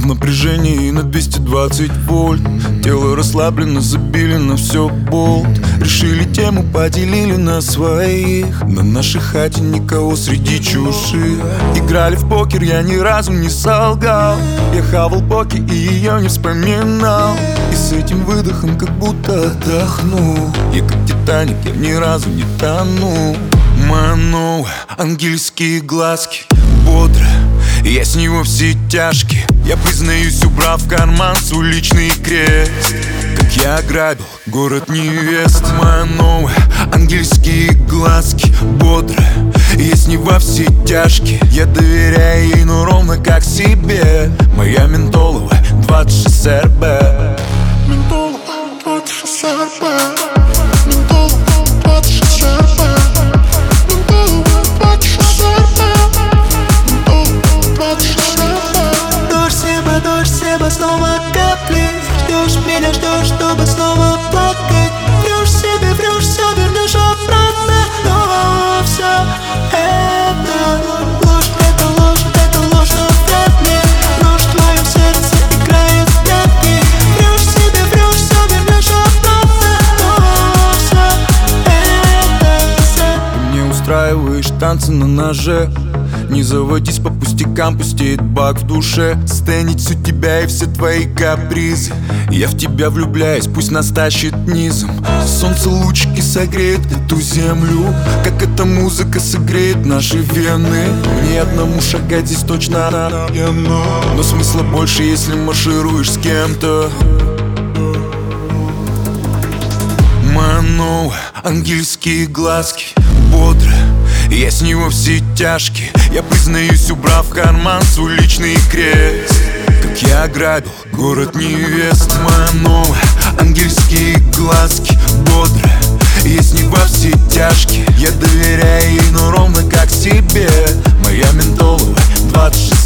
напряжении на 220 вольт. Тело расслаблено, забили на все болт. Решили тему, поделили на своих. На нашей хате никого среди чужих. Играли в покер, я ни разу не солгал. Я хавал поки и ее не вспоминал. И с этим выдохом как будто отдохнул. Я как Титаник, я ни разу не тону. Моя новая, ангельские глазки, бодро, я с него все тяжкие. Я признаюсь, убрав в карман свой личный крест. Как я ограбил город невест. Моя новая, ангельские глазки, бодро, я с него все тяжкие. Я доверяю ей, но ровно как себе. Моя ментоловая 26 РБ. Ментоловая 26 РБ. Ментоловая 26 РБ. Снова капли. Ждешь меня, ждешь, чтобы снова плакать. Врешь себе, врешь, все вернешь обратно. Но все это ложь, это ложь, это ложь, но вряд ли. Ложь в твоем сердце играет в прятки. Врешь себе, врешь, все вернешь обратно. Но все это Ты мне устраиваешь танцы на ноже. Не заводись по пустякам, пустеет бак в душе. Стенить у тебя и все твои капризы. Я в тебя влюбляюсь, пусть нас тащит низом. Солнце лучики согреет эту землю. Как эта музыка согреет наши вены. Мне одному шагать здесь точно надо. Но смысла больше, если маршируешь с кем-то. Моя новая, ангельские глазки, бодро, я с него все тяжкие. Я признаюсь, убрав в карман свой личный крест. Как я ограбил город невест. Моя новая, ангельские глазки, бодро, я с него все тяжкие. Я доверяю ей, но ровно как себе. Моя ментоловая 26